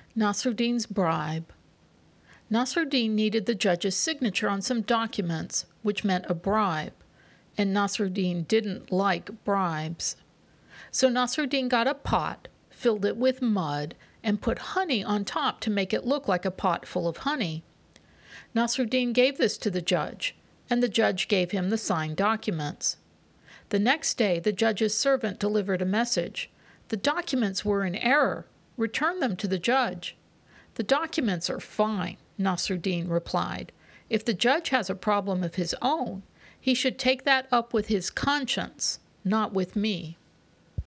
Nasruddin's bribe. Nasruddin needed the judge's signature on some documents, which meant a bribe, and Nasruddin didn't like bribes. So Nasruddin got a pot, filled it with mud, and put honey on top to make it look like a pot full of honey. Nasruddin gave this to the judge, and the judge gave him the signed documents. The next day, the judge's servant delivered a message. "The documents were in error. Return them to the judge." "The documents are fine," Nasruddin replied. "If the judge has a problem of his own, he should take that up with his conscience, not with me."